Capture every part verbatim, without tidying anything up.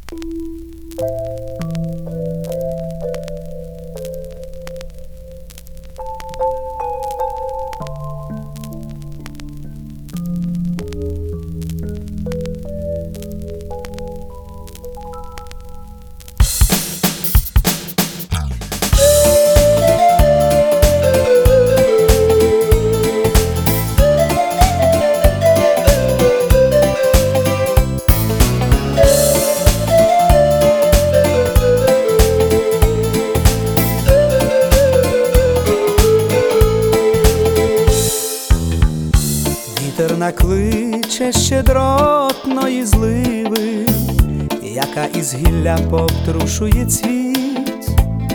Вітер накличе щедротної зливи, яка із гілля повтрушує цвіт.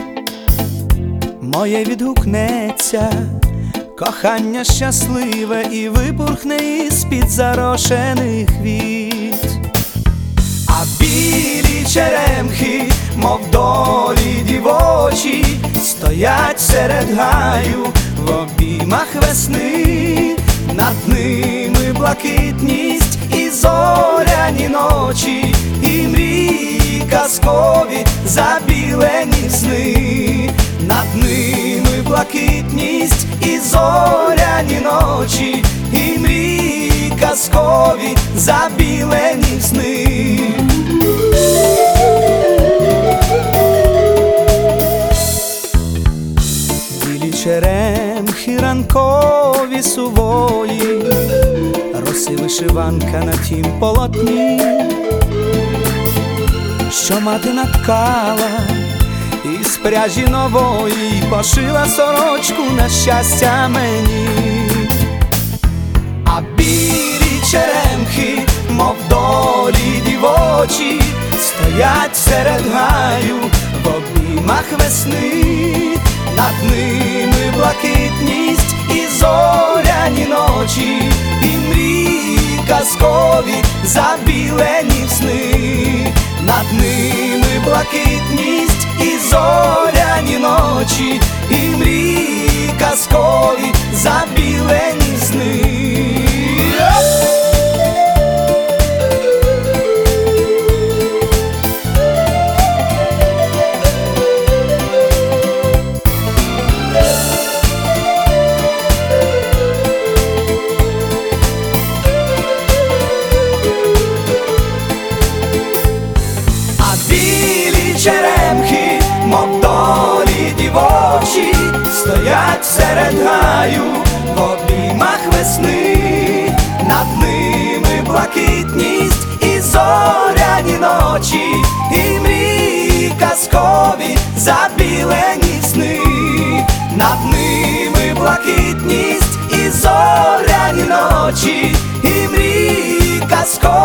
Моє відгукнеться кохання щасливе і випурхне із-під зарошених квіт. А білі черемхи, мов долі дівочі, стоять серед гаю в обіймах весни. Над ними блакитність і зоряні ночі, і мрії казкові забілені сни. Над ними блакитність і зоряні ночі, і мрії казкові забілені сни. Білі черемхи ранкові сувої, роси вишиванка на тім полотні, що мати наткала із пряжі нової, пошила сорочку на щастя мені. А білі черемхи, мов долі дівочі, стоять серед гаю в обіймах весни. Над ними блакитність і зоряні ночі, і мрії казкові забілені сни. Над ними блакитність і зоряні ночі, і мрії казкові забілені сни. Черемхи, мов долі дівочі, стоять серед гаю в обіймах весни. Над ними блакитність і зоряні ночі, і мрії казкові забілені сни. Над ними блакитність і зоряні ночі, і мрії казкові